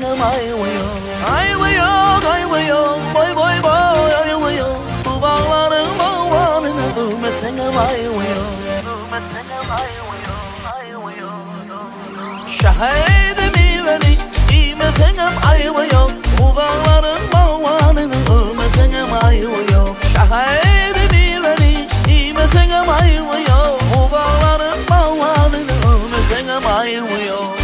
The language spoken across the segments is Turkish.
Ümmetenim ayva yok boy boy boy ayva yok. Bu bağların bağvanına ümmetenim ayva yok. Şahidim beni ümmetenim ayva yok. Bu bağların bağvanına ümmetenim ayva yok. Şahidim beni ümmetenim ayva yok. Bu bağların bağvanına ümmetenim ayva yok.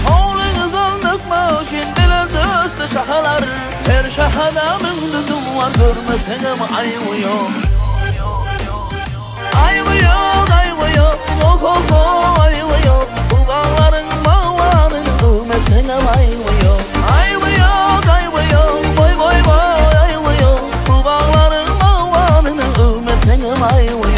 Şahalar her şahada mındızım var görmesenim ayva yok. Ayva yok oh oh oh ayva yok. Bu bağların bağvanın görmesenim ayva yok. Ayva yok boy boy boy ayva yok. Bu bağların bağvanın görmesenim ayva yok.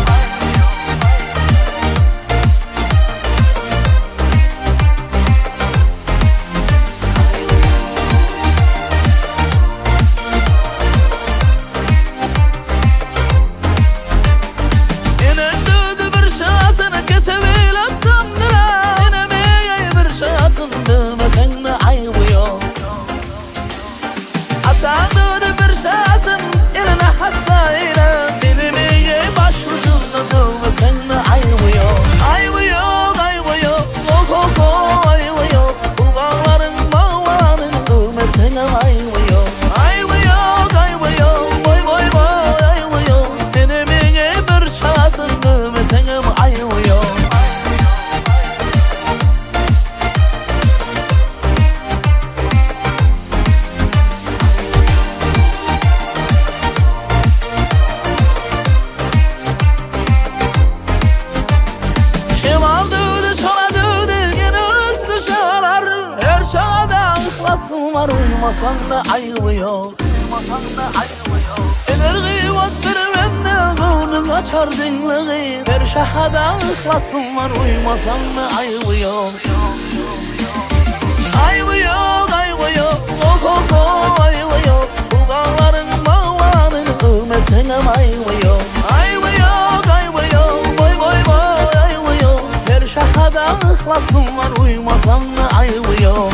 Var uyumasan da ayva yok. Eğer gıybattir bende gönlün açar dinleği. Her şahada ıhlasım var uyumasan da ayva yok. Ayva yok oh oh oh ayva yok. Bu bağların bağvanın ümmetenim ayva yok. Ayva yok boy boy boy ayva yok. Her şahada ıhlasım var uyumasan da ayva yok.